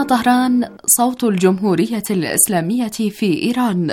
طهران صوت الجمهورية الإسلامية في إيران.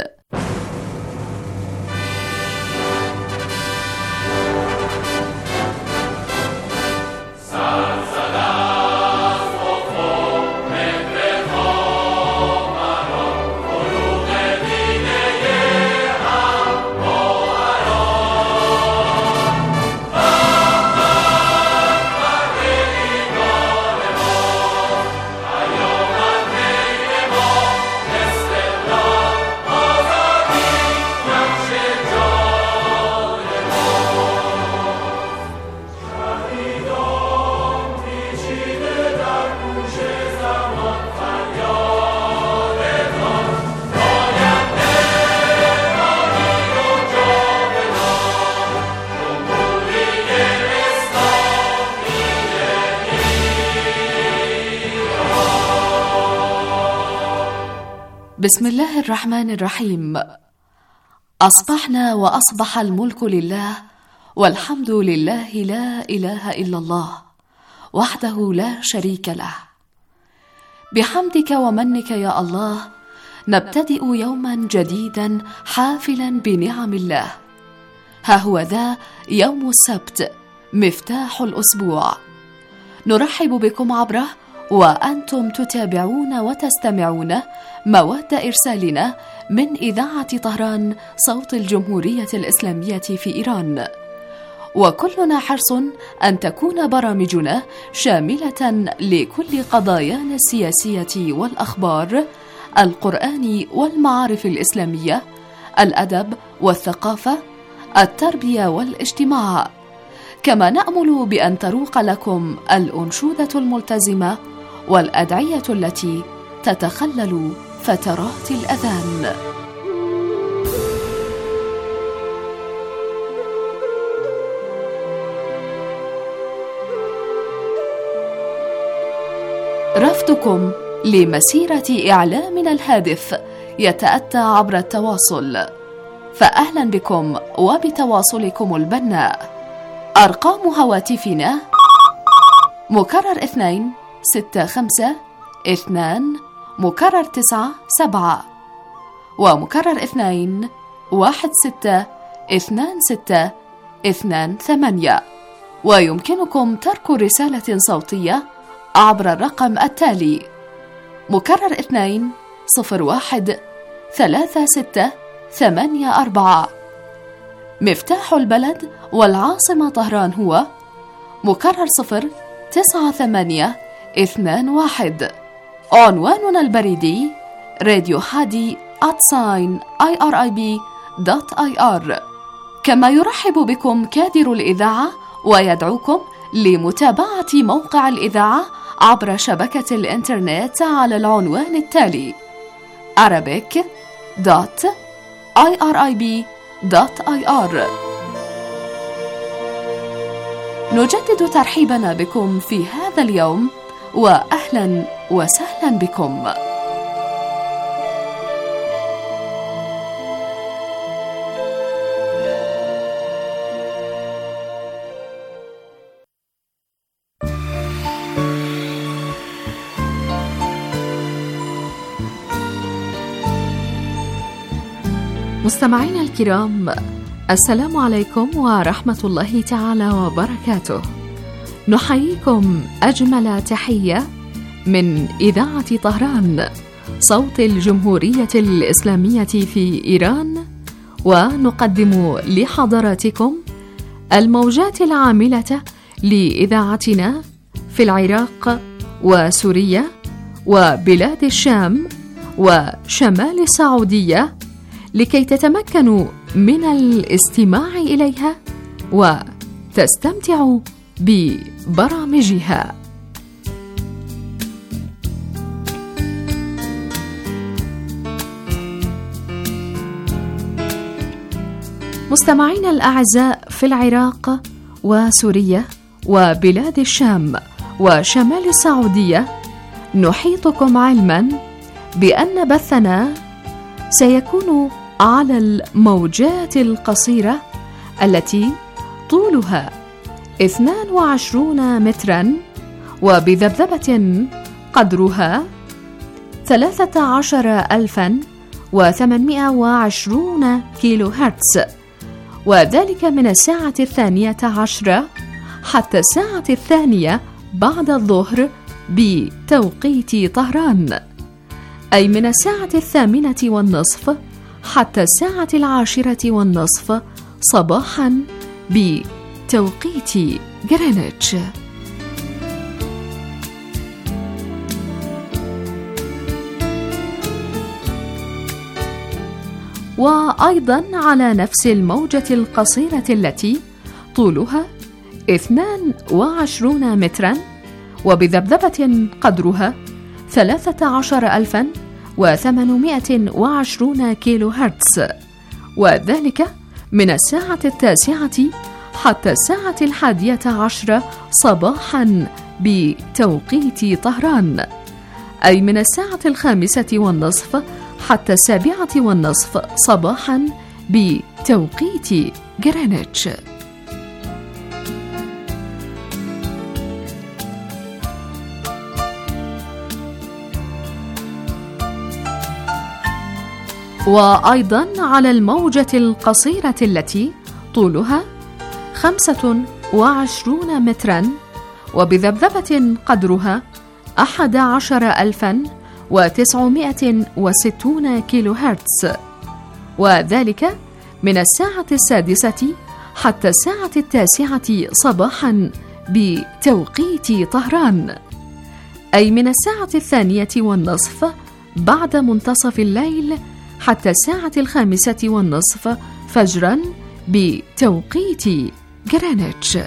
بسم الله الرحمن الرحيم. أصبحنا وأصبح الملك لله، والحمد لله، لا إله إلا الله وحده لا شريك له. بحمدك ومنك يا الله نبتدئ يوما جديدا حافلا بنعم الله. ها هو ذا يوم السبت مفتاح الأسبوع، نرحب بكم عبره وأنتم تتابعون وتستمعون مواد إرسالنا من إذاعة طهران صوت الجمهورية الإسلامية في إيران، وكلنا حرص أن تكون برامجنا شاملة لكل قضايانا السياسية والأخبار، القرآن والمعارف الإسلامية، الأدب والثقافة، التربية والاجتماع. كما نأمل بأن تروق لكم الأنشودة الملتزمة والأدعية التي تتخلل فترات الأذان. رفضكم لمسيرة إعلامنا الهادف يتأتى عبر التواصل، فأهلا بكم وبتواصلكم البناء. أرقام هواتفنا مكرر 2 6 5 2 مكرر 9 7 ومكرر 2 1 6 2 6 2 8. ويمكنكم ترك رسالة صوتية عبر الرقم التالي: مكرر 2 0 1 3 6 8 4. مفتاح البلد والعاصمة طهران هو مكرر 0 9 8 2 1. عنواننا البريدي راديو هادي @irib.ir. كما يرحب بكم كادر الإذاعة ويدعوكم لمتابعة موقع الإذاعة عبر شبكة الإنترنت على العنوان التالي: arabic.irib.ir. نجدد ترحيبنا بكم في هذا اليوم، وأهلا وسهلا بكم. مستمعينا الكرام، السلام عليكم ورحمة الله تعالى وبركاته. نحييكم أجمل تحية من إذاعة طهران صوت الجمهورية الإسلامية في إيران، ونقدم لحضراتكم الموجات العاملة لإذاعتنا في العراق وسوريا وبلاد الشام وشمال السعودية، لكي تتمكنوا من الاستماع إليها وتستمتعوا ببرامجها. مستمعينا الأعزاء في العراق وسوريا وبلاد الشام وشمال السعودية، نحيطكم علما بأن بثنا سيكون على الموجات القصيرة التي طولها 22 مترا وبذبذبة قدرها 13,820 كيلو هرتز، وذلك من الساعة 12 حتى الساعة 2 بعد الظهر بتوقيت طهران، أي من الساعة 8:30 حتى الساعة 10:30 صباحا بتوقيت جرينتش. وأيضا على نفس الموجة القصيرة التي طولها 22 مترا وبذبذبة قدرها 13,820 كيلو هرتز، وذلك من الساعة 9 حتى الساعة 11 صباحا بتوقيت طهران، أي من الساعة 5:30 حتى 7:30 صباحا بتوقيت جرينتش. وأيضا على الموجة القصيرة التي طولها 25 مترا وبذبذبة قدرها 11,960 كيلو هرتز، وذلك من الساعة 6 حتى الساعة 9 صباحا بتوقيت طهران، أي من الساعة 2:30 بعد منتصف الليل حتى الساعة 5:30 فجرا بتوقيت جرينتش.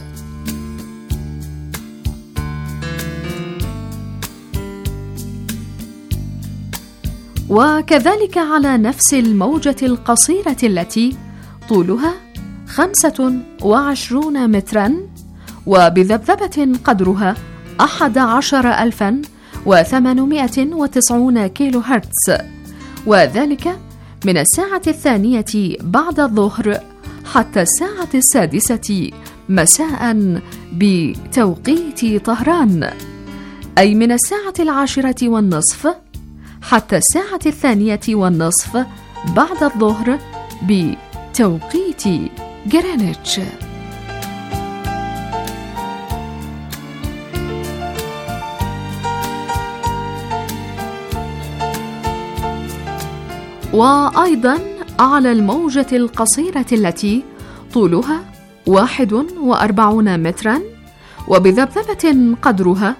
وكذلك على نفس الموجة القصيرة التي طولها 25 مترا وبذبذبة قدرها 11,890 كيلو هرتز، وذلك من الساعة 2 بعد الظهر حتى الساعة 6 مساء بتوقيت طهران، أي من الساعة 10:30 حتى الساعة 2:30 بعد الظهر بتوقيت جرينتش. وأيضا على الموجة القصيرة التي طولها 41 مترا وبذبذبة قدرها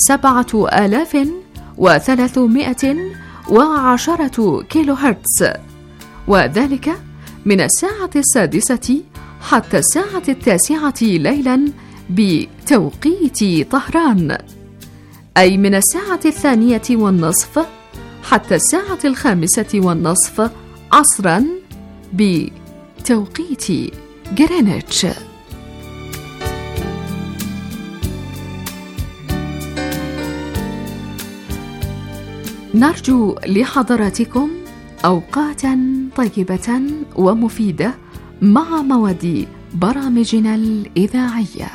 7,310 كيلو هرتز، وذلك من الساعة 6 حتى الساعة 9 ليلا بتوقيت طهران، أي من الساعة 2:30 حتى الساعة 5:30 عصرا بتوقيت جرينتش. نرجو لحضراتكم أوقاتا طيبة ومفيدة مع مواد برامجنا الإذاعية.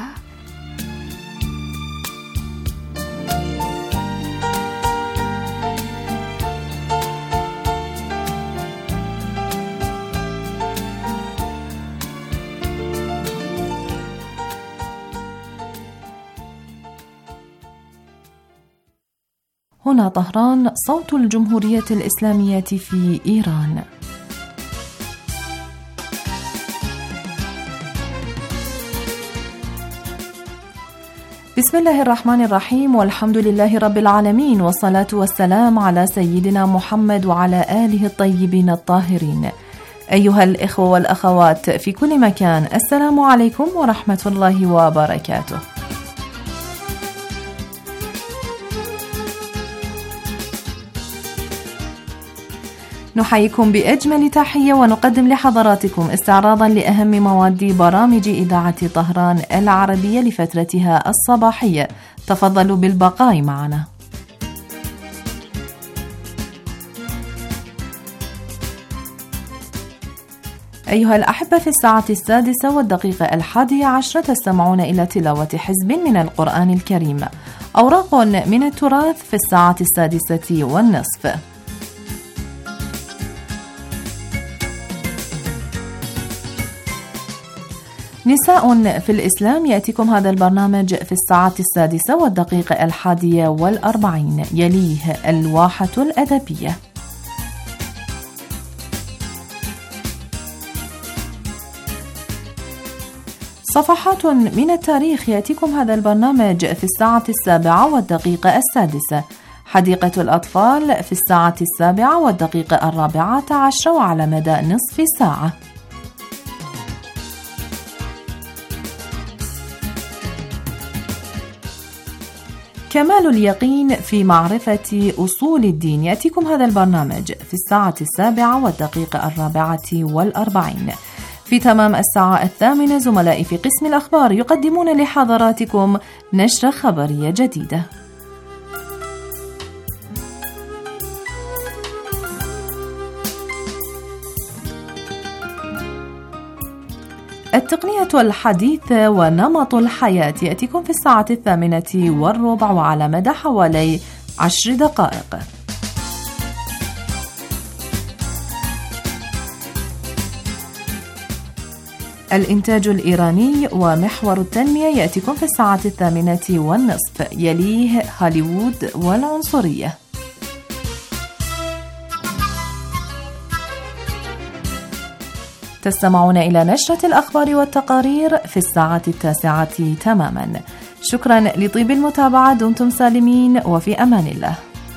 هنا طهران، صوت الجمهورية الإسلامية في إيران. بسم الله الرحمن الرحيم، والحمد لله رب العالمين، والصلاة والسلام على سيدنا محمد وعلى آله الطيبين الطاهرين. أيها الإخوة والأخوات في كل مكان، السلام عليكم ورحمة الله وبركاته. نحييكم بأجمل تحية ونقدم لحضراتكم استعراضا لأهم مواد برامج إذاعة طهران العربية لفترتها الصباحية. تفضلوا بالبقاء معنا. أيها الأحبة، في الساعة 6:11 تستمعون إلى تلاوة حزب من القرآن الكريم. أوراق من التراث في الساعة 6:30. نساء في الإسلام يأتيكم هذا البرنامج في الساعة 6:41. يليه الواحة الأدبية. صفحات من التاريخ يأتيكم هذا البرنامج في الساعة 7:06. حديقة الأطفال في الساعة 7:14 وعلى مدى نصف ساعة. كمال اليقين في معرفة أصول الدين يأتيكم هذا البرنامج في الساعة 7:44. في تمام الساعة 8 زملائي في قسم الأخبار يقدمون لحضراتكم نشرة خبرية جديدة. التقنية الحديثة ونمط الحياة يأتيكم في الساعة 8:15 وعلى مدى حوالي 10 دقائق. الإنتاج الإيراني ومحور التنمية يأتيكم في الساعة 8:30. يليه هوليوود والعنصرية. تستمعون إلى نشرة الأخبار والتقارير في الساعة 9 تماما. شكرا لطيب المتابعة، دمتم سالمين وفي أمان الله.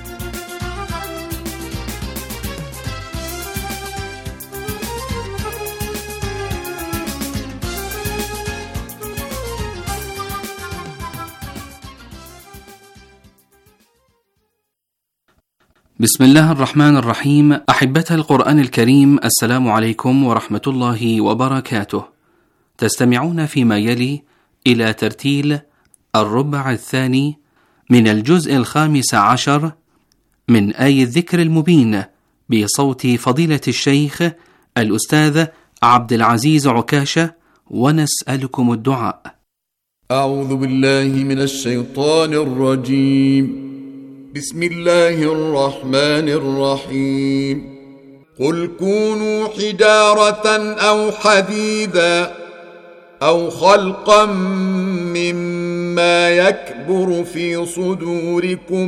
بسم الله الرحمن الرحيم. أحبة القرآن الكريم، السلام عليكم ورحمة الله وبركاته. تستمعون فيما يلي إلى ترتيل الربع الثاني من الجزء 15 من آي الذكر المبين بصوت فضيلة الشيخ الأستاذ عبد العزيز عكاشة، ونسألكم الدعاء. أعوذ بالله من الشيطان الرجيم. بسم الله الرحمن الرحيم. قل كونوا حجارة أو حديدا أو خلقا مما يكبر في صدوركم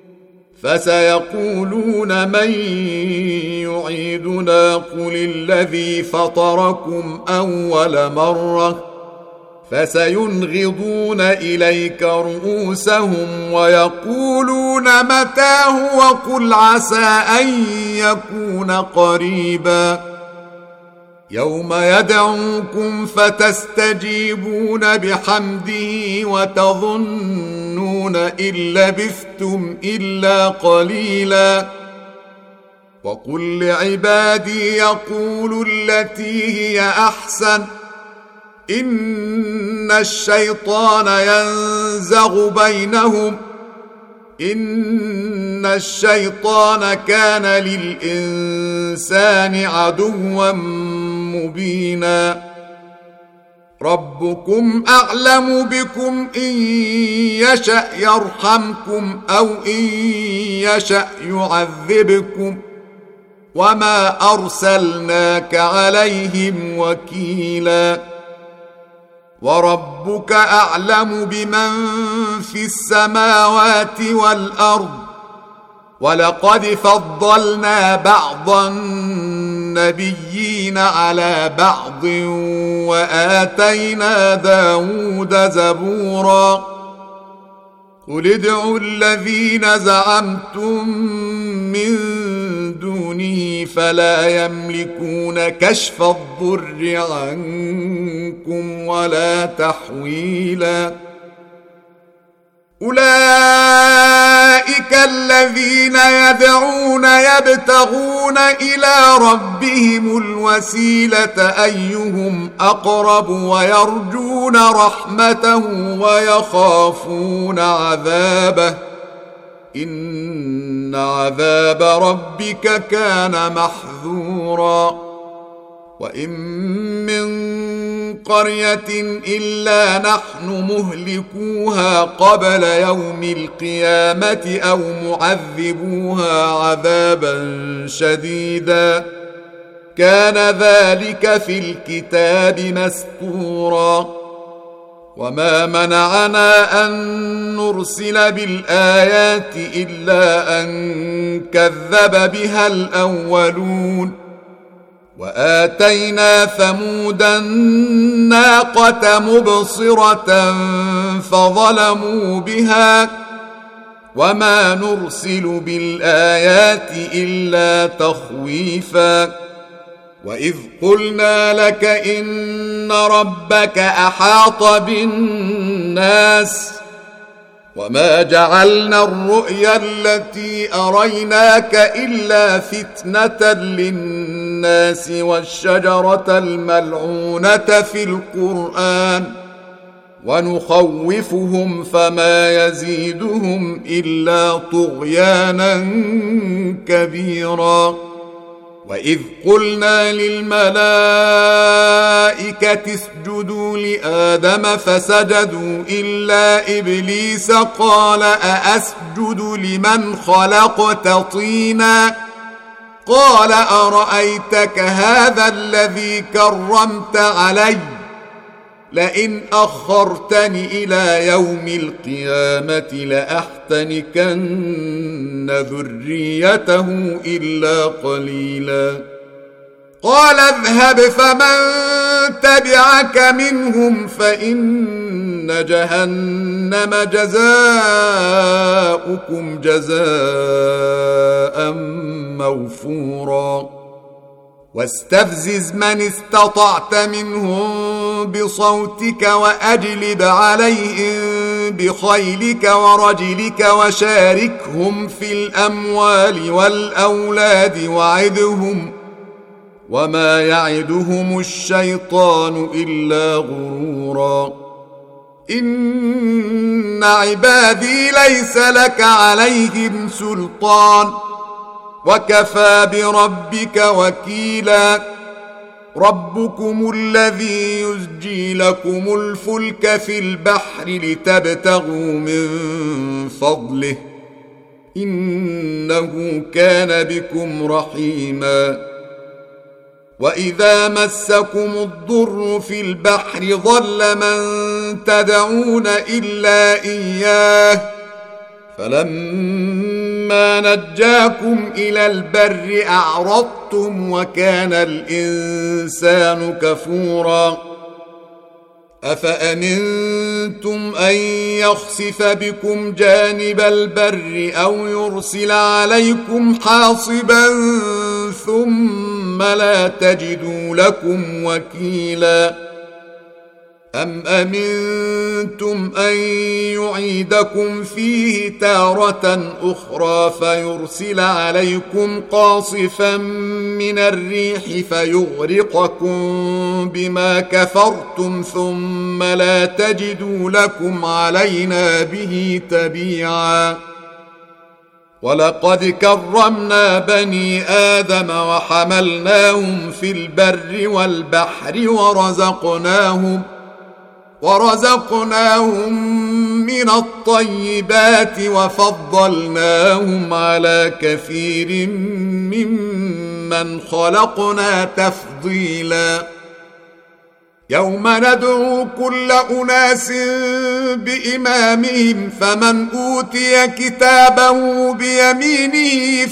فسيقولون من يعيدنا قل الذي فطركم أول مرة فسينغضون إليك رؤوسهم ويقولون متاه وقل عسى أن يكون قريبا. يوم يدعوكم فتستجيبون بحمده وتظنون إن لبثتم إلا قليلا. وقل لعبادي يقولوا التي هي أحسن إن الشيطان ينزغ بينهم إن الشيطان كان للإنسان عدوا مبينا. ربكم أعلم بكم إن يشأ يرحمكم أو إن يشأ يعذبكم وما أرسلناك عليهم وكيلا. وربك أعلم بمن في السماوات والأرض ولقد فضلنا بعض النبيين على بعض وآتينا داود زبورا. قل ادعوا الذين زعمتم من دونه فلا يملكون كشف الضر عنكم ولا تحويلا. أولئك الذين يدعون يبتغون إلى ربهم الوسيلة أيهم أقرب ويرجون رحمته ويخافون عذابه إن عذاب ربك كان محذورا. وإن من قرية إلا نحن مهلكوها قبل يوم القيامة أو معذبوها عذابا شديدا كان ذلك في الكتاب مسطورا وما منعنا أن نرسل بالآيات إلا أن كذب بها الأولون وآتينا ثمود الناقة مبصرة فظلموا بها وما نرسل بالآيات إلا تخويفا وإذ قلنا لك إن ربك أحاط بالناس وما جعلنا الرؤيا التي أريناك إلا فتنة للناس والشجرة الملعونة في القرآن ونخوفهم فما يزيدهم إلا طغيانا كبيرا وإذ قلنا للملائكة اسجدوا لآدم فسجدوا إلا إبليس قال أأسجد لمن خلقت طينا قال أرأيتك هذا الذي كرمت علي لئن أخرتني إلى يوم القيامة لأحتنكن ذريته إلا قليلا قال اذهب فمن تبعك منهم فإن جهنم جزاؤكم جزاء موفورا واستفزز من استطعت منهم بصوتك وأجلب عليهم بخيلك ورجلك وشاركهم في الأموال والأولاد وعدهم وما يعدهم الشيطان إلا غرورا إن عبادي ليس لك عليهم سلطان وكفى بربك وكيلا ربكم الذي يزجي لكم الفلك في البحر لتبتغوا من فضله إنه كان بكم رحيما وإذا مسكم الضر في البحر ضل من تدعون إلا إياه فلما نجاكم إلى البر أعرضتم وكان الإنسان كفورا أفأمنتم أن يخسف بكم جانب البر أو يرسل عليكم حاصبا ثم لا تجدوا لكم وكيلا أم أمنتم أن يعيدكم فيه تارة أخرى فيرسل عليكم قاصفا من الريح فيغرقكم بما كفرتم ثم لا تجدوا لكم علينا به تبيعا ولقد كرمنا بني آدم وحملناهم في البر والبحر ورزقناهم من الطيبات وفضلناهم على كثير ممن خلقنا تفضيلا يوم ندعو كل أناس بإمامهم فمن أوتي كتابه بيمينه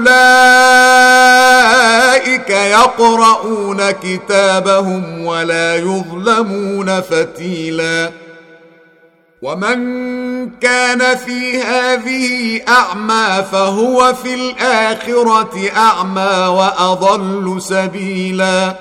فأولئك يقرؤون كتابهم ولا يظلمون فتيلا ومن كان في هذه أعمى فهو في الآخرة أعمى وأضل سبيلا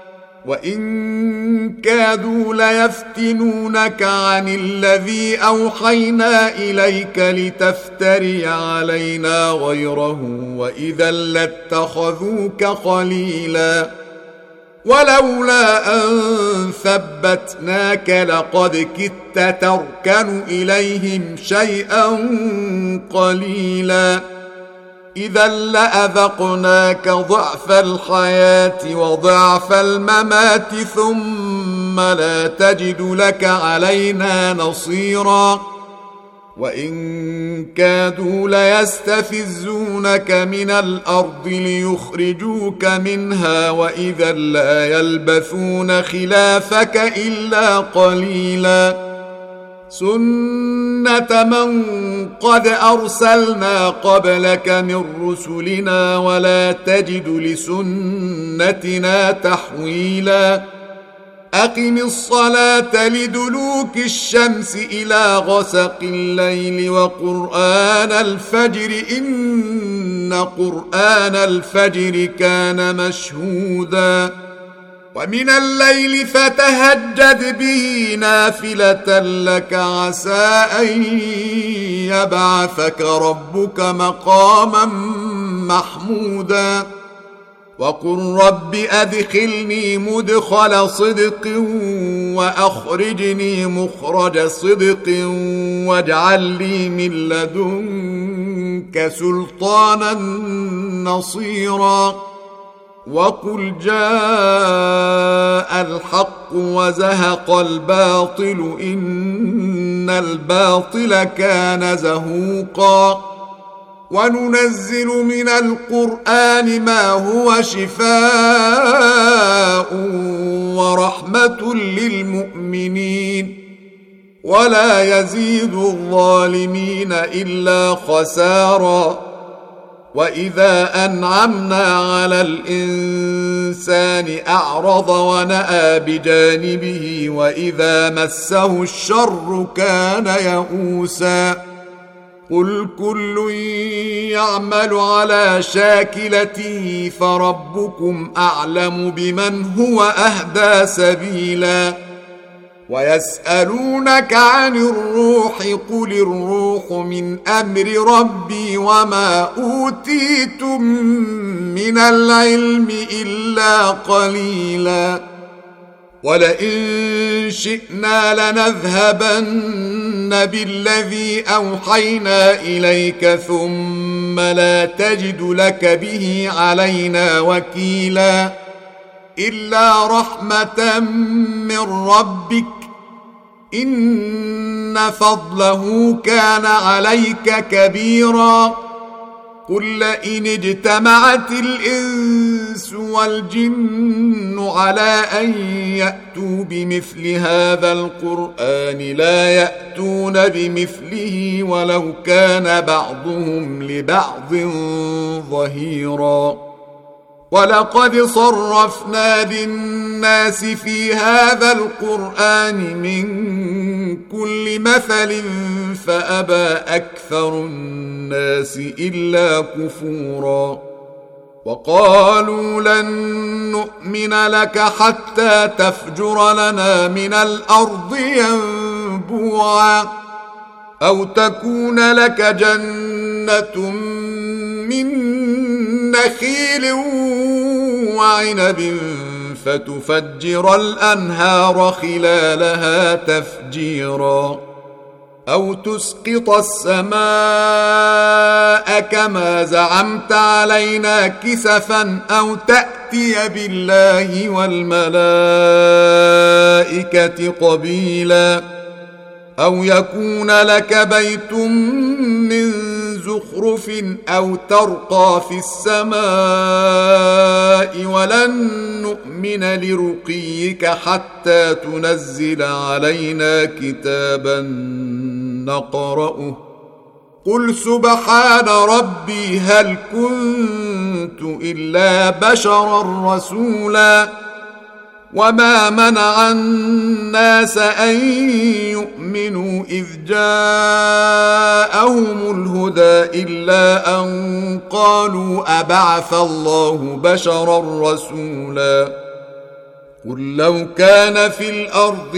وإن كادوا ليفتنونك عن الذي أوحينا إليك لتفتري علينا غيره وإذا لاتخذوك خليلا ولولا أن ثبتناك لقد كدت تركن إليهم شيئا قليلا إذا لأذقناك ضعف الحياة وضعف الممات ثم ثم لا تجد لك علينا نصيرا وإن كادوا ليستفزونك من الأرض ليخرجوك منها وإذا لا يلبثون خلافك إلا قليلا سنة من قد أرسلنا قبلك من رسلنا ولا تجد لسنتنا تحويلا أقم الصلاة لدلوك الشمس إلى غسق الليل وقرآن الفجر إن قرآن الفجر كان مشهودا ومن الليل فتهجد به نافلة لك عسى أن يبعثك ربك مقاما محمودا وقل رب أدخلني مدخل صدق وأخرجني مخرج صدق واجعل لي من لدنك سلطانا نصيرا وقل جاء الحق وزهق الباطل إن الباطل كان زهوقا وننزل من القرآن ما هو شفاء ورحمة للمؤمنين ولا يزيد الظالمين إلا خسارا وإذا أنعمنا على الإنسان أعرض ونأى بجانبه وإذا مسه الشر كان يئوسا قل كل يعمل على شاكلته فربكم أعلم بمن هو أهدى سبيلا ويسألونك عن الروح قل الروح من أمر ربي وما أوتيتم من العلم إلا قليلا ولئن شئنا لنذهبن بالذي أوحينا إليك ثم لا تجد لك به علينا وكيلا إلا رحمة من ربك إن فضله كان عليك كبيرا قل لئن اجتمعت الإنس والجن على أن يأتوا بمثل هذا القرآن لا يأتون بمثله ولو كان بعضهم لبعض ظهيرا ولقد صرفنا للناس في هذا القرآن من كل مثل فأبى أكثر الناس إلا كفورا وقالوا لن نؤمن لك حتى تفجر لنا من الأرض ينبوعا أو تكون لك جنة من نخيل وعنب فتفجر الأنهار خلالها تفجيرا أو تسقط السماء كما زعمت علينا كسفا أو تأتي بالله والملائكة قبيلا أو يكون لك بيت من زخرف أو ترقى في السماء ولن نؤمن لرقيك حتى تنزل علينا كتابا نقرأه قل سبحان ربي هل كنت إلا بشرا رسولا وما منع الناس أن يؤمنوا إذ جاءهم الهدى إلا أن قالوا أبعث الله بشرا رسولا قل لو كان في الأرض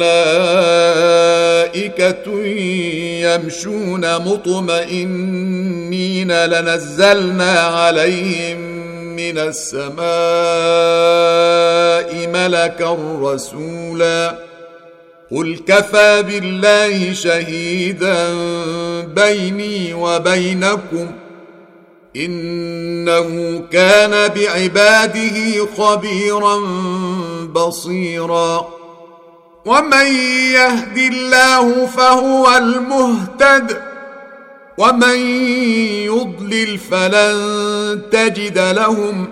ملائكة يمشون مطمئنين لنزلنا عليهم من السماء ملكا رسولا قل كفى بالله شهيدا بيني وبينكم إنه كان بعباده خبيرا بصيرا ومن يهد الله فهو المهتد ومن يضلل فلن تجد لهم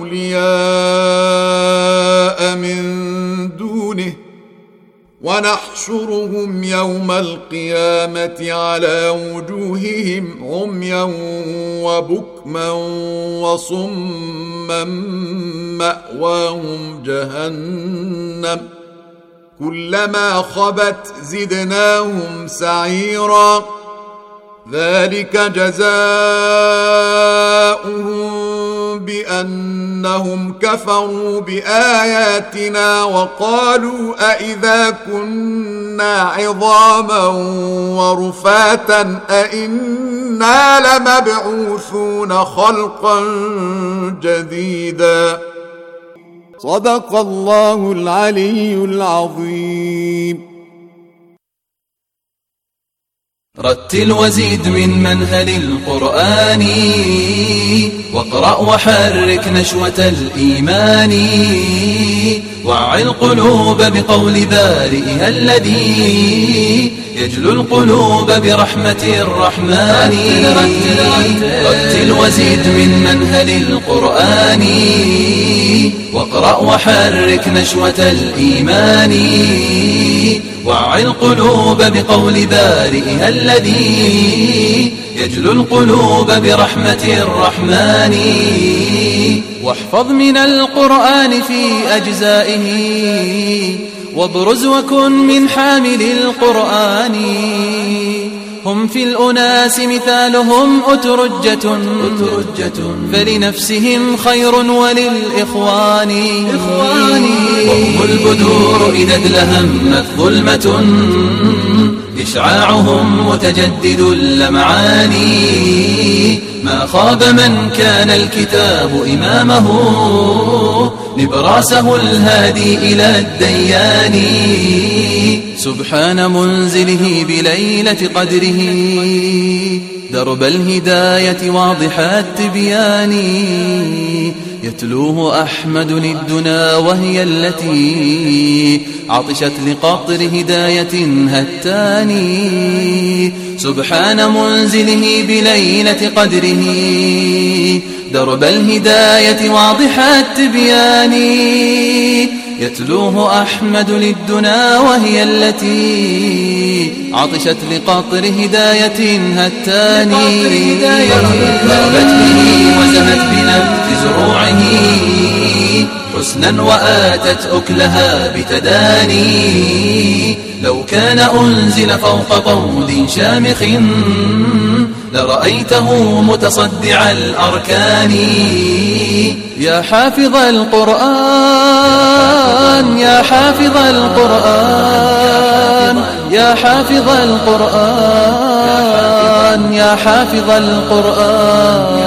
أولياء من دونه ونحشرهم يوم القيامة على وجوههم عميا وبكما وصما مأواهم جهنم كلما خبت زدناهم سعيرا ذلك جزاؤهم بأنهم كفروا بآياتنا وقالوا أئذا كنا عظاما ورفاتا أئنا لمبعوثون خلقا جديدا. صدق الله العلي العظيم. رتل وزيد من منهل القرآن واقرأ وحرك نشوة الإيمان وعي القلوب بقول بارئها الذي يجلو القلوب برحمة الرحمن. رتل وزيد من منهل القرآن واقرأ وحرك نشوة الإيمان وعي القلوب بقول بارئها الذي يجلو القلوب برحمة الرحمن. واحفظ من القرآن في أجزائه وابرز وكن من حامل القرآن. هم في الأناس مثالهم أترجة فلنفسهم خير وللإخوان. وهم البدور إذا ادلهمت ظلمة إشعاعهم متجدد اللمعان. ما خاب من كان الكتاب إمامه نبراسه الهادي إلى الديان. سبحان منزله بليلة قدره درب الهداية واضح التبيان. يتلوه أحمد للدنا وهي التي عطشت لقطر هداية هتاني. سبحان منزله بليلة قدره درب الهداية واضح التبيان. يتلوه أحمد للدنا وهي التي عطشت لقطر هداية هتاني. ضربت به وزهت بنبت زروعه حسنا وآتت أكلها بتداني. لو كان أنزل فوق طود شامخ لرأيته متصدع الأركان. يا حافظ القرآن يا حافظ القرآن يا حافظ القرآن يا حافظ القرآن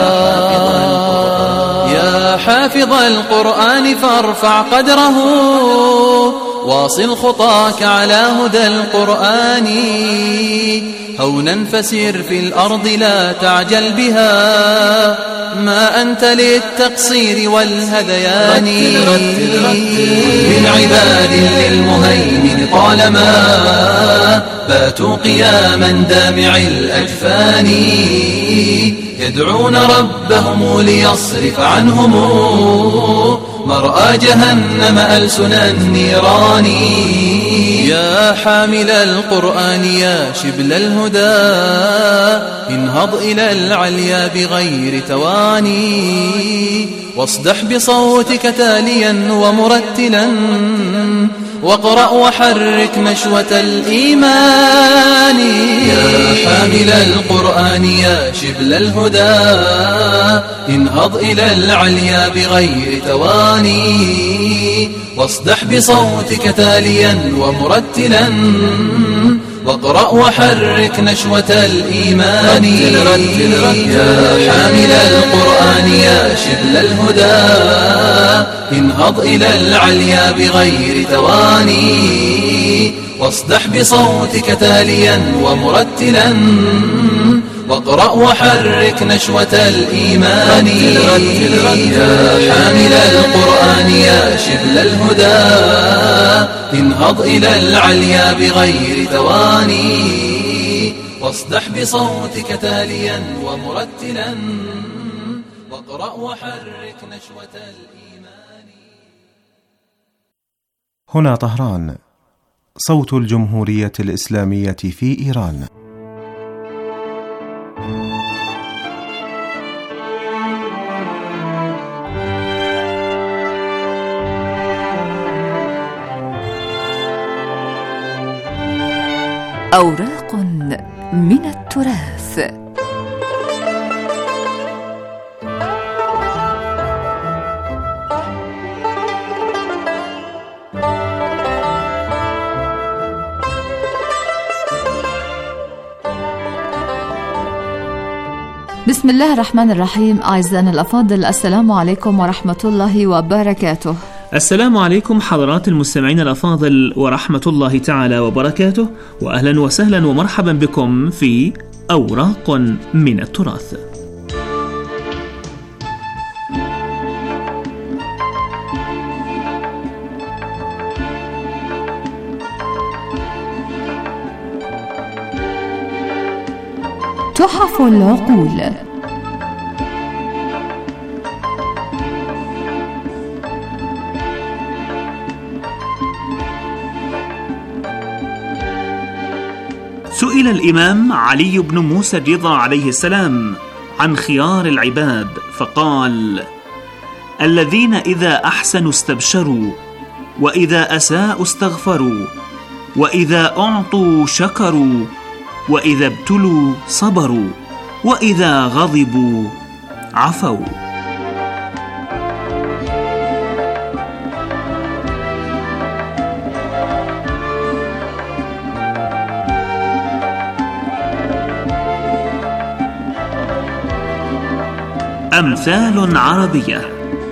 يا حافظ القرآن فارفع قدره واصل خطاك على هدى القرآن. هونا فسير في الأرض لا تعجل بها ما أنت للتقصير والهذيان. من عباد للمهيمن طالما باتوا قياما دامع الأجفان يدعون ربهم ليصرف عنهم مرأى جهنم ألسن النيران. يا حامل القرآن يا شبل الهدى انهض إلى العليا بغير تواني واصدح بصوتك تاليا ومرتلا واقرأ وحرك نشوة الإيمان. يا حامل القرآن يا شبل الهدى انهض إلى العليا بغير تواني واصدح بصوتك تاليا ومرتلا واقرأ وحرك نشوة الإيمان. يا حامل القرآن يا شبل الهدى انهض إلى العليا بغير تواني واصدح بصوتك تاليا ومرتلا واقرأ وحرك نشوة الإيمان يا حامل القرآن يا شبل الهدى انهض إلى العليا بغير تواني واصدح بصوتك تاليا ومرتلا واقرأ وحرك نشوة الإيمان. هنا طهران، صوت الجمهورية الإسلامية في إيران. أوراق من التراث. بسم الله الرحمن الرحيم. أعزائنا الأفاضل، السلام عليكم ورحمة الله وبركاته. السلام عليكم حضرات المستمعين الأفاضل ورحمة الله تعالى وبركاته، وأهلا وسهلا ومرحبا بكم في أوراق من التراث. تحف العقول. سئل الإمام علي بن موسى الرضا عليه السلام عن خيار العباد فقال: الذين إذا أحسنوا استبشروا، وإذا أساءوا استغفروا، وإذا أعطوا شكروا، وإذا ابتلوا صبروا، وإذا غضبوا عفوا. أمثال عربية.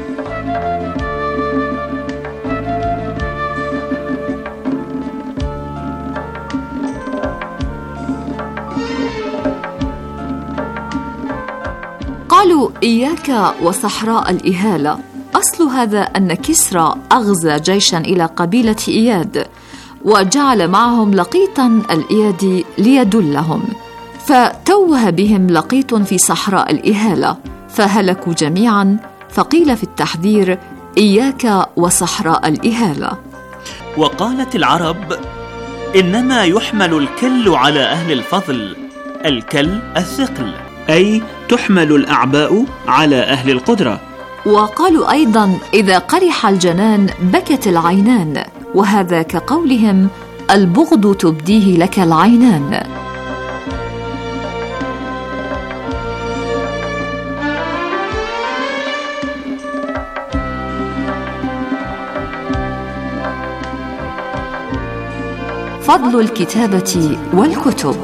قالوا إياك وصحراء الإهالة. أصل هذا أن كسرى أغزى جيشا إلى قبيلة إياد، وجعل معهم لقيطا الإيادي ليدلهم، فتوه بهم لقيط في صحراء الإهالة فهلكوا جميعا، فقيل في التحذير: إياك وصحراء الإهالة. وقالت العرب: إنما يحمل الكل على أهل الفضل، الكل الثقل، أي تحمل الأعباء على أهل القدرة. وقالوا أيضا: إذا قرح الجنان بكت العينان، وهذا كقولهم: البغض تبديه لك العينان. فضل الكتابة والكتب.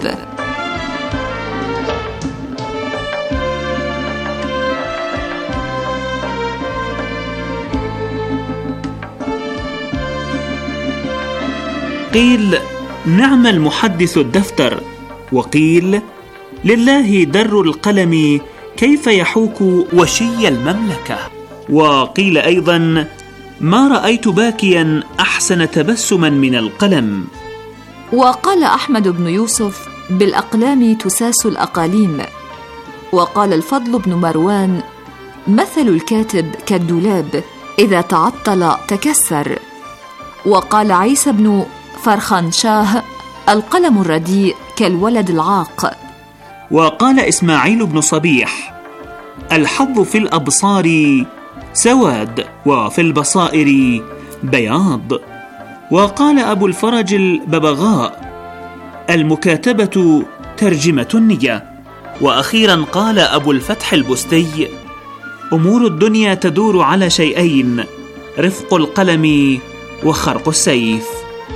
قيل: نعم المحدث الدفتر، وقيل: لله در القلم كيف يحوك وشي المملكة، وقيل أيضا: ما رأيت باكيا أحسن تبسما من القلم. وقال أحمد بن يوسف: بالأقلام تساس الأقاليم. وقال الفضل بن مروان: مثل الكاتب كالدولاب، إذا تعطل تكسر. وقال عيسى بن فرخنشاه: القلم الرديء كالولد العاق. وقال إسماعيل بن صبيح: الحظ في الأبصار سواد، وفي البصائر بياض. وقال أبو الفرج الببغاء: المكاتبة ترجمة النية. وأخيرا قال أبو الفتح البستي: أمور الدنيا تدور على شيئين، رفق القلم وخرق السيف.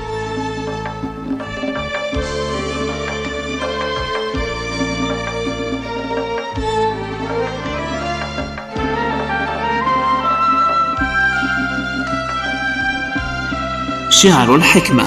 شعر الحكمة.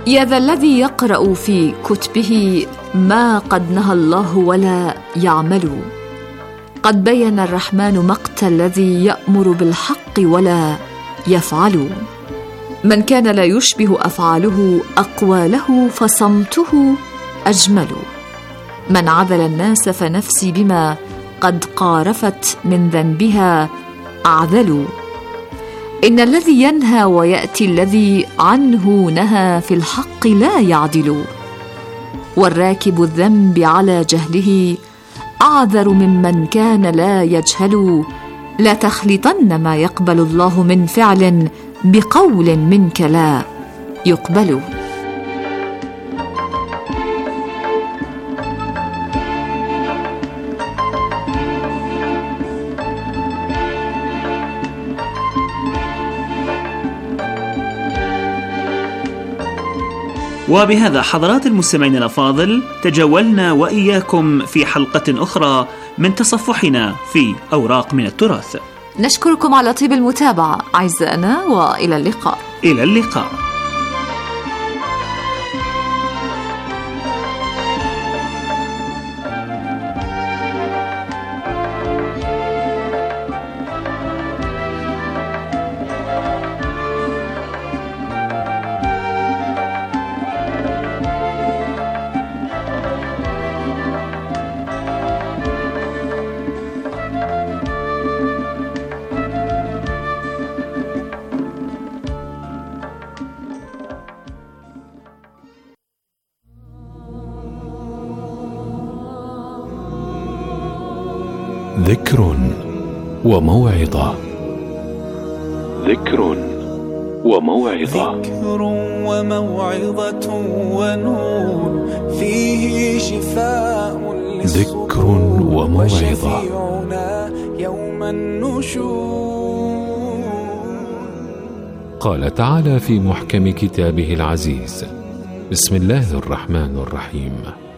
يا ذا الذي يقرأ في كتبه ما قد نهى الله ولا يعمل. قد بين الرحمن مقت الذي يأمر بالحق ولا يفعل. من كان لا يشبه أفعاله أقواله فصمته أجمل. من عذل الناس فنفسي بما قد قارفت من ذنبها أعذل. إن الذي ينهى ويأتي الذي عنه نهى في الحق لا يعدل. والراكب الذنب على جهله أعذر ممن كان لا يجهل. لا تخلطن ما يقبل الله من فعل بقول منك لا يقبل. وبهذا حضرات المستمعين الأفاضل تجولنا وإياكم في حلقة أخرى من تصفحنا في أوراق من التراث. نشكركم على طيب المتابعة أعزائنا، وإلى اللقاء. إلى اللقاء. ذكر وموعظة. ذكر وموعظة. ذكر وموعظة ونور فيه شفاء ذكر وموعظة يوم النشور. قال تعالى في محكم كتابه العزيز: بسم الله الرحمن الرحيم: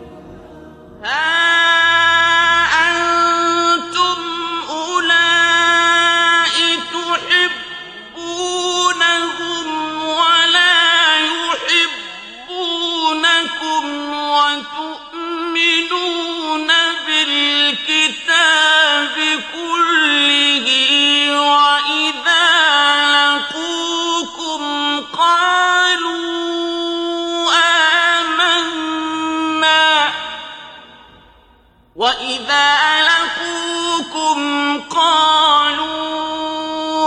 وإذا لقوكم قالوا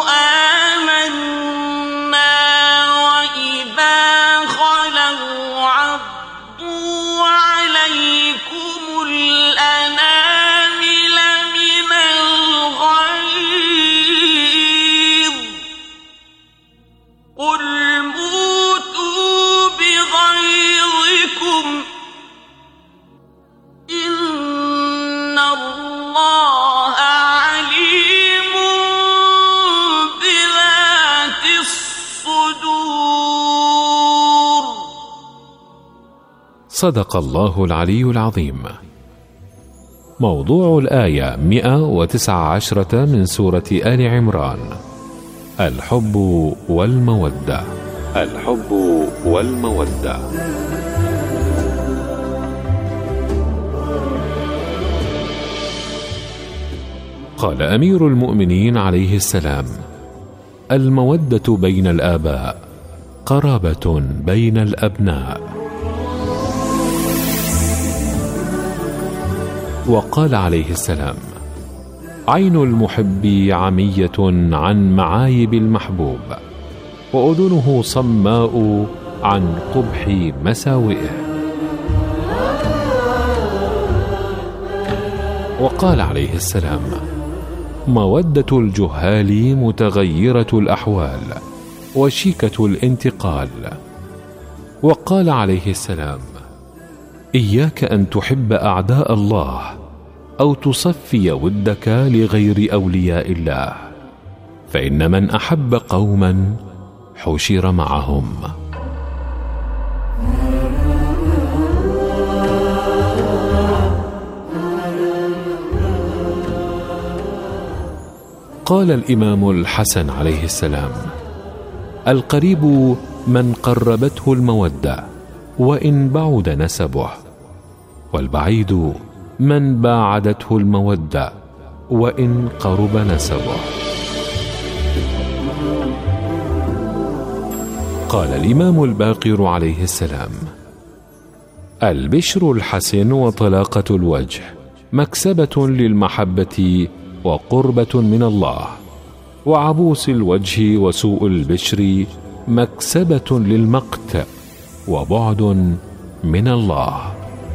آمنا وإذا خلوا عضوا عليكم الأنامل من الغيظ قل موتوا بغيظكم إن الله عليم بذات الصدور. صدق الله العلي العظيم. موضوع الآية 119 من سورة آل عمران: الحب والمودة. الحب والمودة. قال أمير المؤمنين عليه السلام: المودة بين الآباء قرابة بين الأبناء. وقال عليه السلام: عين المحب عمية عن معايب المحبوب، وأذنه صماء عن قبح مساوئه. وقال عليه السلام: مودة الجهال متغيرة الأحوال وشيكة الانتقال. وقال عليه السلام: إياك أن تحب أعداء الله أو تصفي ودك لغير أولياء الله، فإن من أحب قوما حشر معهم. قال الإمام الحسن عليه السلام: القريب من قربته المودة وإن بعد نسبه، والبعيد من باعدته المودة وإن قرب نسبه. قال الإمام الباقر عليه السلام: البشر الحسن وطلاقة الوجه مكسبة للمحبة وقربة من الله، وعبوس الوجه وسوء البشر مكسبة للمقت وبعد من الله.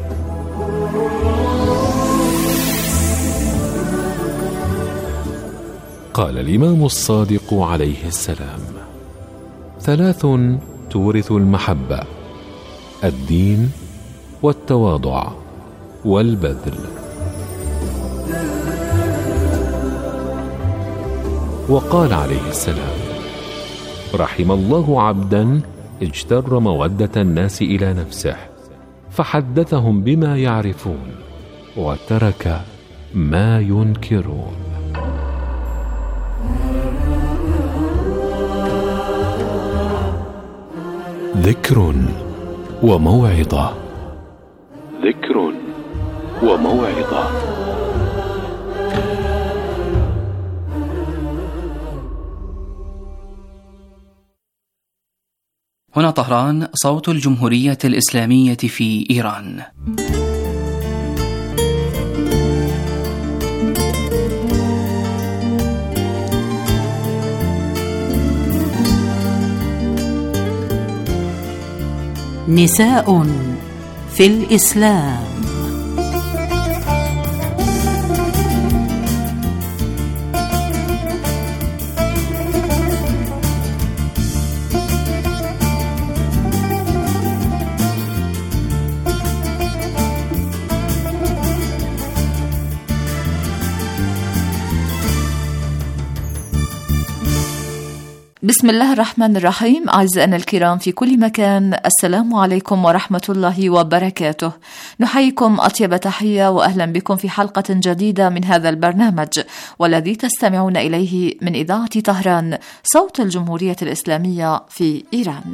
قال الإمام الصادق عليه السلام: ثلاث تورث المحبة: الدين والتواضع والبذل. وقال عليه السلام: رحم الله عبدا اجتر مودة الناس إلى نفسه فحدثهم بما يعرفون وترك ما ينكرون. ذكر وموعظة. ذكر وموعظة. هنا طهران، صوت الجمهورية الإسلامية في إيران. نساء في الإسلام. بسم الله الرحمن الرحيم. أعزائنا الكرام في كل مكان، السلام عليكم ورحمة الله وبركاته. نحييكم أطيب تحية وأهلا بكم في حلقة جديدة من هذا البرنامج، والذي تستمعون إليه من إذاعة طهران، صوت الجمهورية الإسلامية في إيران.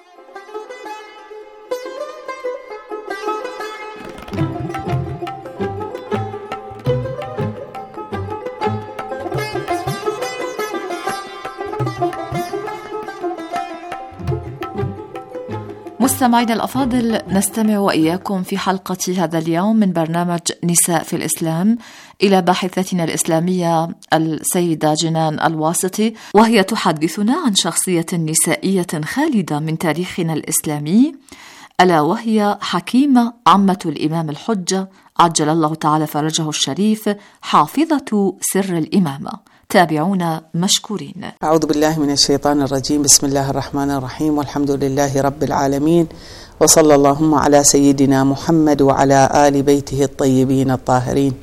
مستمعينا الأفاضل، نستمع وإياكم في حلقة هذا اليوم من برنامج نساء في الإسلام إلى باحثتنا الإسلامية السيدة جنان الواسطي، وهي تحدثنا عن شخصية نسائية خالدة من تاريخنا الإسلامي، ألا وهي حكيمة عمة الإمام الحجة عجل الله تعالى فرجه الشريف، حافظة سر الإمامة. تابعونا مشكورين. أعوذ بالله من الشيطان الرجيم. بسم الله الرحمن الرحيم، والحمد لله رب العالمين، وصلى اللهم على سيدنا محمد وعلى آل بيته الطيبين الطاهرين.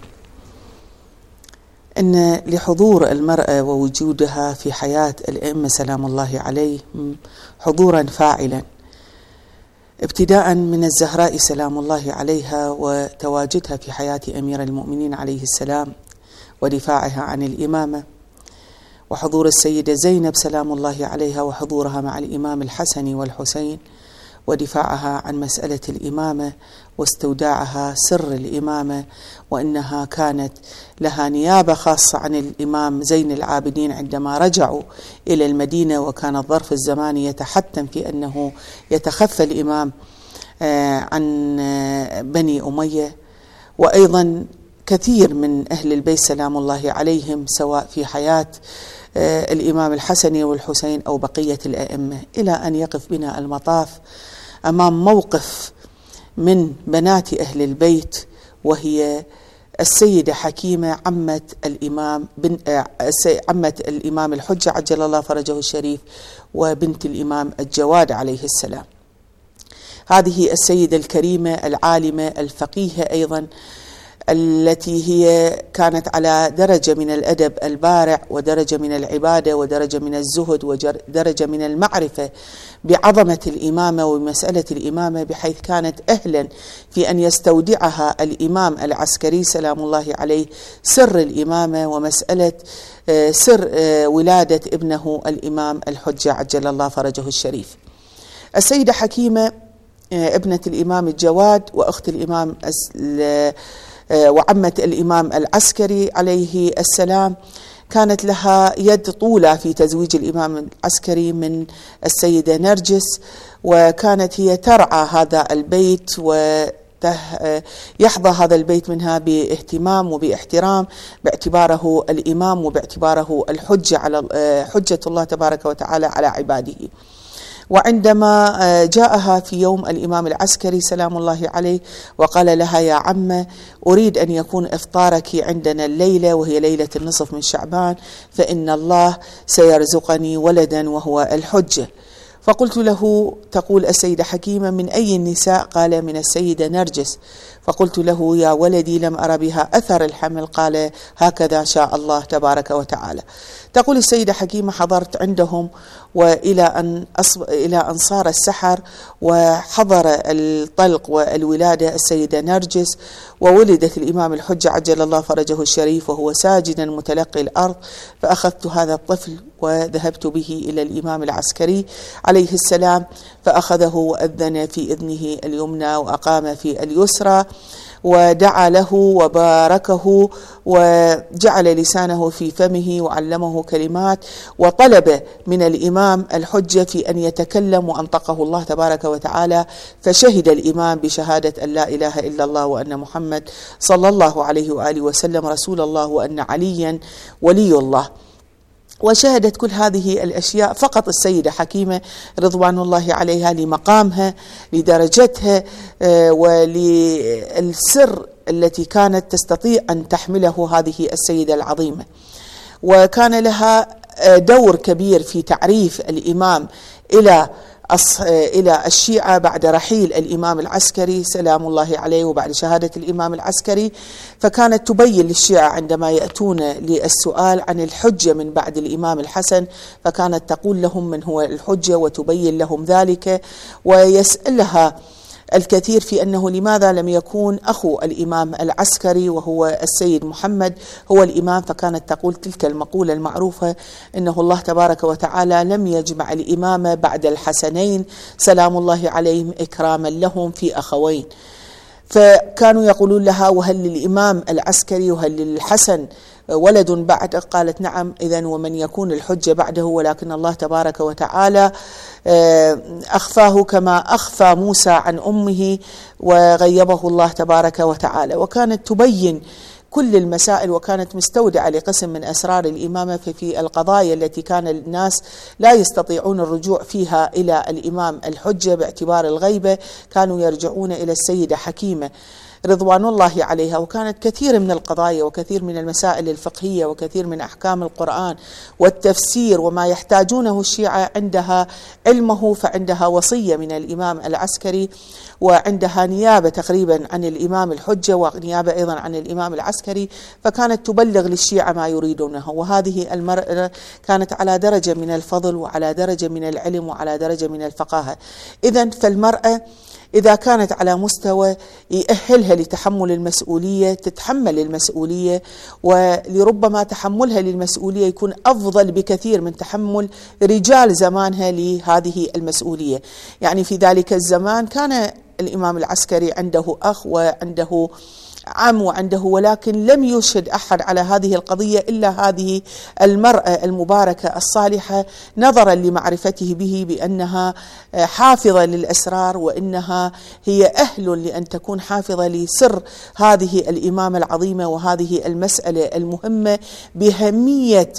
إن لحضور المرأة ووجودها في حياة الأئمة سلام الله عليه حضورا فاعلا، ابتداء من الزهراء سلام الله عليها وتواجدها في حياة أمير المؤمنين عليه السلام ودفاعها عن الإمامة، وحضور السيدة زينب سلام الله عليها وحضورها مع الإمام الحسن والحسين ودفاعها عن مسألة الإمامة واستوداعها سر الإمامة، وأنها كانت لها نيابة خاصة عن الإمام زين العابدين عندما رجعوا إلى المدينة، وكان الظرف الزماني يتحتم في أنه يتخفى الإمام عن بني أمية. وأيضا كثير من أهل البيت سلام الله عليهم سواء في حياة الإمام الحسن والحسين أو بقية الأئمة، إلى أن يقف بنا المطاف أمام موقف من بنات أهل البيت، وهي السيدة حكيمة عمة الإمام الحجة عجل الله فرجه الشريف وبنت الإمام الجواد عليه السلام. هذه السيدة الكريمة العالمة الفقيهة أيضا، التي هي كانت على درجة من الأدب البارع ودرجة من العبادة ودرجة من الزهد ودرجة من المعرفة بعظمة الإمامة ومسألة الإمامة، بحيث كانت أهلا في أن يستودعها الإمام العسكري سلام الله عليه سر الإمامة ومسألة سر ولادة ابنه الإمام الحجة عجل الله فرجه الشريف. السيدة حكيمة ابنة الإمام الجواد وأخت الإمام وعمة الإمام العسكري عليه السلام. كانت لها يد طولة في تزويج الإمام العسكري من السيدة نرجس، وكانت هي ترعى هذا البيت ويحظى هذا البيت منها باهتمام وباحترام، باعتباره الإمام وباعتباره حجة الله تبارك وتعالى على عباده. وعندما جاءها في يوم الإمام العسكري سلام الله عليه وقال لها: يا عمة، أريد أن يكون إفطارك عندنا الليلة وهي ليلة النصف من شعبان، فإن الله سيرزقني ولدا وهو الحجة. فقلت له: تقول السيدة حكيمة من أي النساء؟ قال: من السيدة نرجس. فقلت له: يا ولدي، لم أرى بها أثر الحمل. قال: هكذا شاء الله تبارك وتعالى. تقول السيدة حكيمة: حضرت عندهم وإلى أن صار السحر وحضر الطلق والولادة السيدة نرجس، وولدت الإمام الحجة عجل الله فرجه الشريف وهو ساجدا متلقي الأرض. فأخذت هذا الطفل وذهبت به إلى الإمام العسكري عليه السلام، فأخذه وأذن في إذنه اليمنى وأقام في اليسرى، ودعا له وباركه وجعل لسانه في فمه وعلمه كلمات، وطلب من الإمام الحجة في أن يتكلم، وأنطقه الله تبارك وتعالى. فشهد الإمام بشهادة أن لا إله إلا الله وأن محمد صلى الله عليه وآله وسلم رسول الله وأن عليا ولي الله. وشهدت كل هذه الأشياء فقط السيدة حكيمة رضوان الله عليها لمقامها، لدرجتها، وللسر التي كانت تستطيع أن تحمله هذه السيدة العظيمة. وكان لها دور كبير في تعريف الإمام إلى الشيعة بعد رحيل الإمام العسكري سلام الله عليه وبعد شهادة الإمام العسكري. فكانت تبين للشيعة عندما يأتون للسؤال عن الحجة من بعد الإمام الحسن، فكانت تقول لهم من هو الحجة وتبين لهم ذلك، ويسألها الكثير في أنه لماذا لم يكون أخو الإمام العسكري وهو السيد محمد هو الإمام. فكانت تقول تلك المقولة المعروفة: إنه الله تبارك وتعالى لم يجمع الإمامة بعد الحسنين سلام الله عليهم إكراما لهم في أخوين. فكانوا يقولون لها: وهل للإمام العسكري وهل للحسن ولد بعد؟ قالت: نعم، إذن ومن يكون الحجة بعده، ولكن الله تبارك وتعالى أخفاه كما أخفى موسى عن أمه وغيبه الله تبارك وتعالى. وكانت تبين كل المسائل، وكانت مستودعة لقسم من أسرار الإمامة في القضايا التي كان الناس لا يستطيعون الرجوع فيها إلى الإمام الحجة باعتبار الغيبة، كانوا يرجعون إلى السيدة حكيمة رضوان الله عليها. وكانت كثير من القضايا وكثير من المسائل الفقهية وكثير من أحكام القرآن والتفسير وما يحتاجونه الشيعة عندها علمه، فعندها وصية من الإمام العسكري، وعندها نيابة تقريبا عن الإمام الحجة ونيابة أيضا عن الإمام العسكري، فكانت تبلغ للشيعة ما يريدونه. وهذه المرأة كانت على درجة من الفضل وعلى درجة من العلم وعلى درجة من الفقاهة. إذن فالمرأة إذا كانت على مستوى يأهلها لتحمل المسؤولية تتحمل المسؤولية، ولربما تحملها للمسؤولية يكون أفضل بكثير من تحمل رجال زمانها لهذه المسؤولية. يعني في ذلك الزمان كان الإمام العسكري عنده أخ وعنده عم وعنده، ولكن لم يشهد أحد على هذه القضية إلا هذه المرأة المباركة الصالحة، نظرا لمعرفته به بأنها حافظة للأسرار، وإنها هي أهل لأن تكون حافظة لسر هذه الإمامة العظيمة وهذه المسألة المهمة بأهمية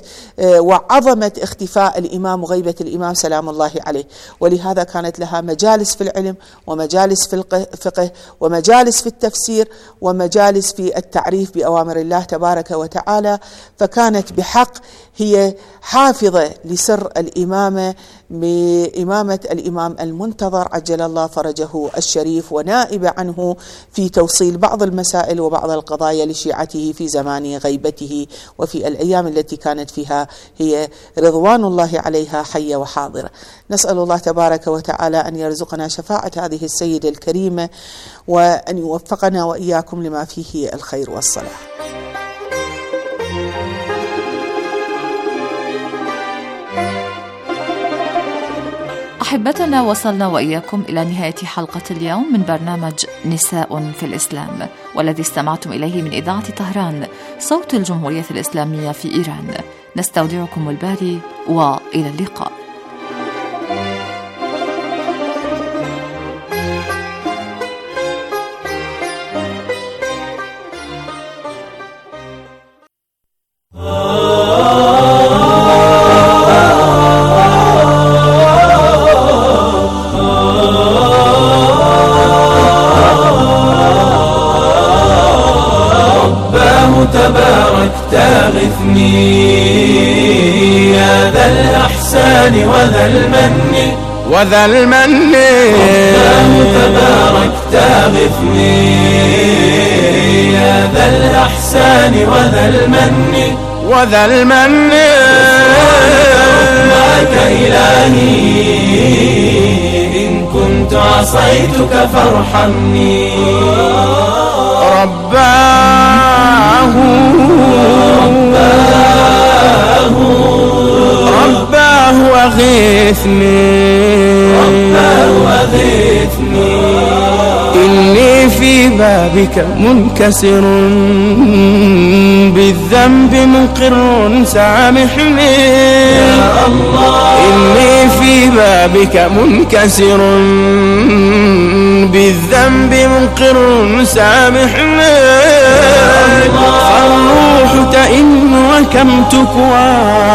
وعظمة اختفاء الإمام وغيبة الإمام سلام الله عليه. ولهذا كانت لها مجالس في العلم ومجالس في الفقه ومجالس في التفسير ومجالس في التعريف بأوامر الله تبارك وتعالى. فكانت بحق هي حافظة لسر الإمامة بإمامة الإمام المنتظر عجل الله فرجه الشريف، ونائبة عنه في توصيل بعض المسائل وبعض القضايا لشيعته في زمان غيبته وفي الأيام التي كانت فيها هي رضوان الله عليها حية وحاضرة. نسأل الله تبارك وتعالى أن يرزقنا شفاعة هذه السيدة الكريمة، وأن يوفقنا وإياكم لما فيه الخير والصلاح. أحبتنا، وصلنا وإياكم إلى نهاية حلقة اليوم من برنامج نساء في الإسلام، والذي استمعتم إليه من إذاعة طهران صوت الجمهورية الإسلامية في إيران. نستودعكم الباري وإلى اللقاء. تبارك تغثني يا ذا الأحسان وذا المن وذا المن. تبارك تغثني يا ذا الأحسان وذا المن وذا المن. رحمك إلهي إن كنت عصيتك فارحمني. رباه أغثني إني في بابك منكسر بالذنب مقر سامحني يا الله. إني في بابك منكسر بالذنب مقر سامحني. فالروح تئن وكم تكوى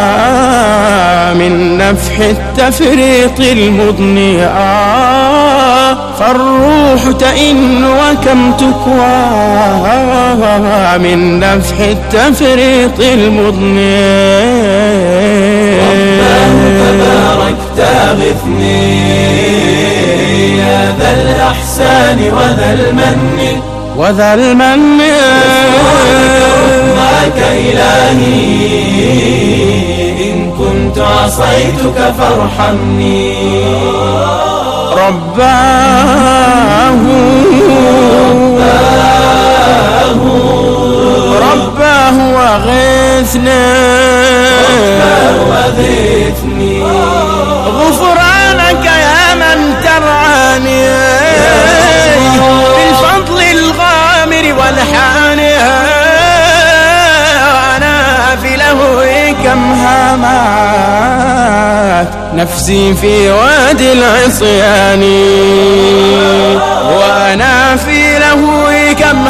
من نفح التفريط المضني. فالروح تئن وكم تكوى من نفح التفريط المضني. تبارك تغثني يا ذا الأحسان وذا المن وذا المن. رحمك إلهي إن كنت عصيتك فارحمني. رباه أغثني غفرانك يا من ترعاني بالفضل الغامر والحاني. أنا في له كم هامات نفسي في وادي العصيان. وأنا في له كم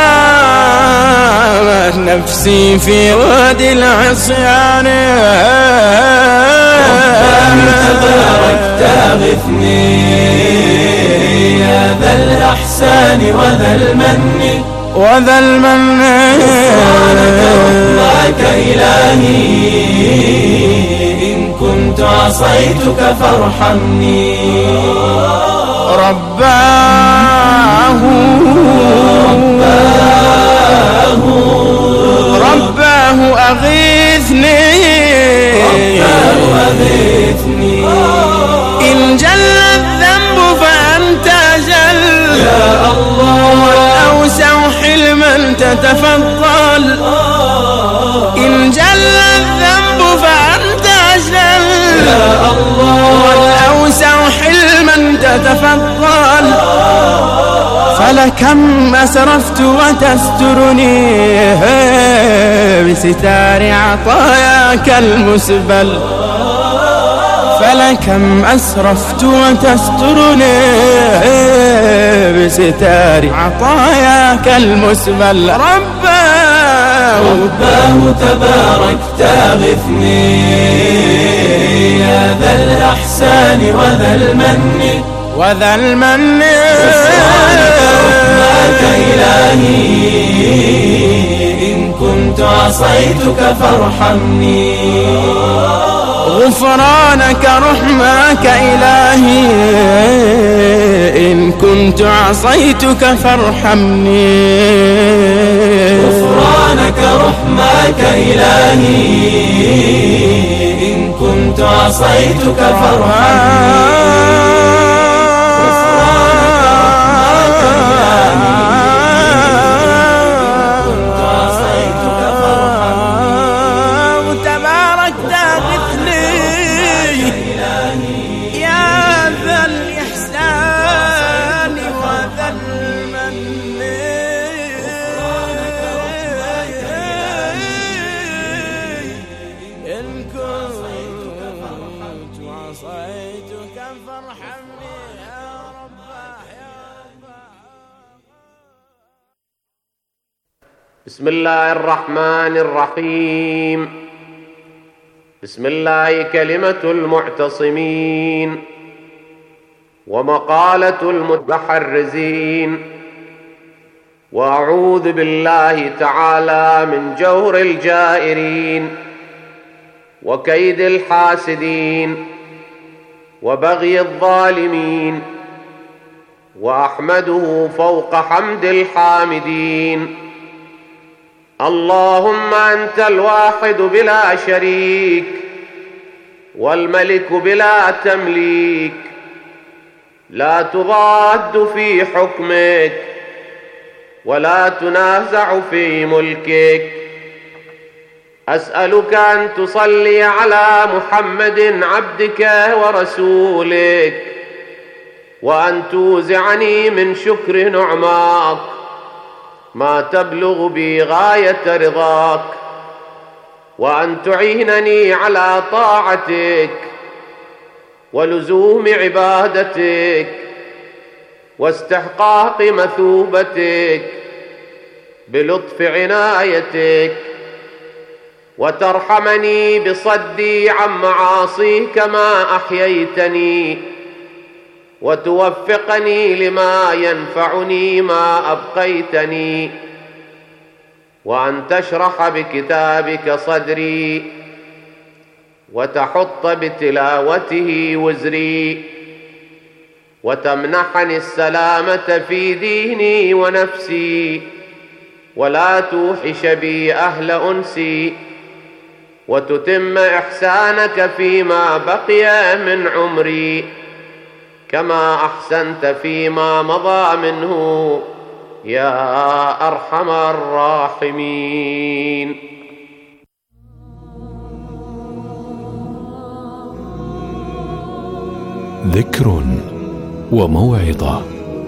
هامات نفسي في وادي العصيان. تبارك تغثني يا ذا الأحسان وذا المن وذا المن. رحمك إلهي إن كنت عصيتك فارحمني. رباه أغثني إن جل الذنب فأنت جل يا الله. والأوسع حلما تتفضل. إن جل الذنب فأنت جل يا الله. والأوسع حلما تتفضل. فلكم أسرفت وتسترني بستار عطاياك المسبل. فلكم أسرفت وتسترني بستار عطاياك المسبل. رباه تبارك تغثني يا ذا الأحسان وذا المن وذا المن. رحمك إلهي إن كنت عصيتك فارحمني. غفرانك رحمك إلهي إن كنت عصيتك فارحمني. غفرانك رحمك إلهي إن كنت عصيتك فارحمني. تبارك تغثني يا بسم الله الرحمن الرحيم. بسم الله كلمة المعتصمين ومقالة المتحرزين. وأعوذ بالله تعالى من جور الجائرين وكيد الحاسدين وبغي الظالمين، وأحمده فوق حمد الحامدين. اللهم أنت الواحد بلا شريك والملك بلا تمليك، لا تضاد في حكمك ولا تنازع في ملكك. أسألك أن تصلي على محمد عبدك ورسولك، وأن توزعني من شكر نعماك ما تبلغ بي غاية رضاك، وأن تعينني على طاعتك ولزوم عبادتك واستحقاق مثوبتك بلطف عنايتك، وترحمني بصدي عن معاصيك ما أحييتني، وتوفقني لما ينفعني ما أبقيتني، وأن تشرح بكتابك صدري وتحط بتلاوته وزري، وتمنحني السلامة في ديني ونفسي، ولا توحش بي أهل أنسي، وتتم إحسانك فيما بقي من عمري كما أحسنت فيما مضى منه يا أرحم الراحمين. ذكر وموعظة.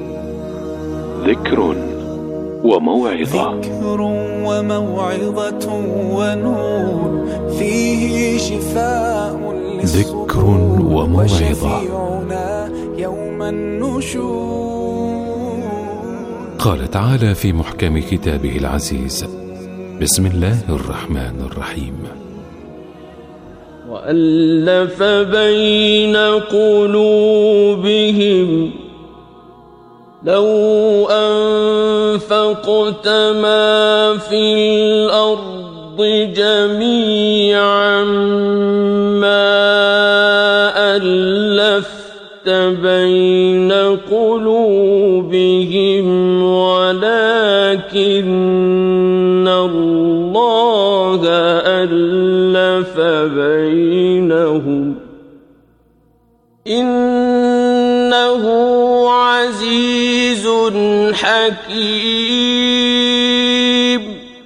ذكر وموعظة. ذكر وموعظة ونور فيه شفاء ذكر وموعظة. يوم النشور. قال تعالى في محكم كتابه العزيز: بسم الله الرحمن الرحيم. وألف بين قلوبهم لو أنفقت ما في الأرض جميعا ما ألفت بين قلوبهم ولكن الله ألف بينهم إنه عزيز حكيم.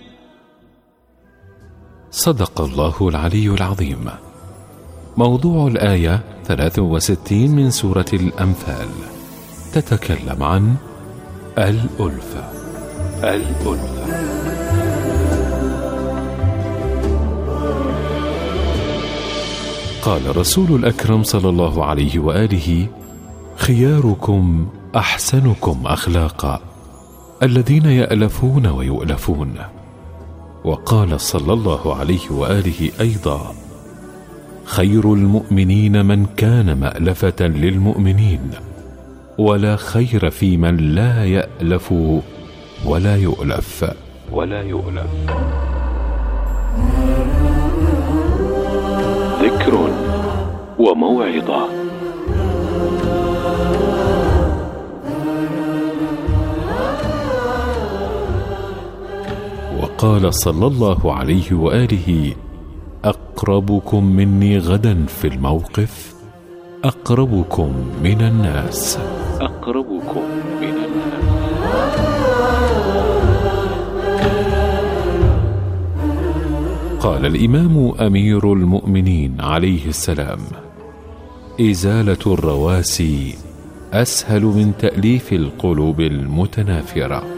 صدق الله العلي العظيم. موضوع الآية 63 من سورة الأنفال تتكلم عن الألفة. الألفة. قال رسول الأكرم صلى الله عليه وآله: خياركم أحسنكم أخلاقا الذين يألفون ويؤلفون. وقال صلى الله عليه وآله أيضا: خير المؤمنين من كان مألفة للمؤمنين، ولا خير في من لا يألف ولا يؤلف. ذكر وموعظة. وقال صلى الله عليه وآله: أقربكم مني غدا في الموقف أقربكم من الناس. أقربكم من الناس. قال الإمام أمير المؤمنين عليه السلام: إزالة الرواسي أسهل من تأليف القلوب المتنافرة.